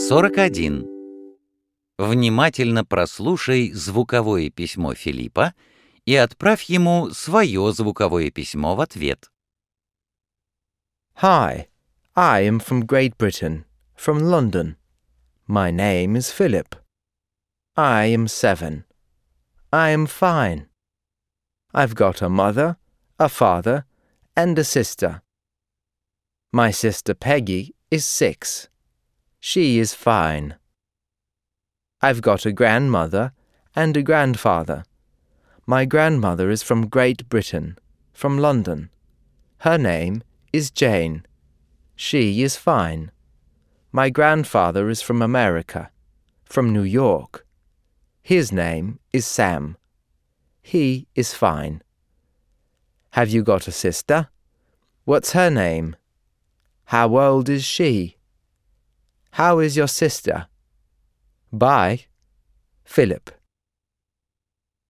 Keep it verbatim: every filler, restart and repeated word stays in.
сорок один. Внимательно прослушай звуковое письмо Филиппа и отправь ему свое звуковое письмо в ответ. Hi, I am from Great Britain, from London. My name is Philip. I am seven. I am fine. I've got a mother, a father, and a sister. My sister Peggy is six. She is fine. I've got a grandmother and a grandfather. My grandmother is from Great Britain, from London. Her name is Jane. She is fine. My grandfather is from America, from New York. His name is Sam. He is fine. Have you got a sister? What's her name? How old is she? How is your sister? Bye, Philip.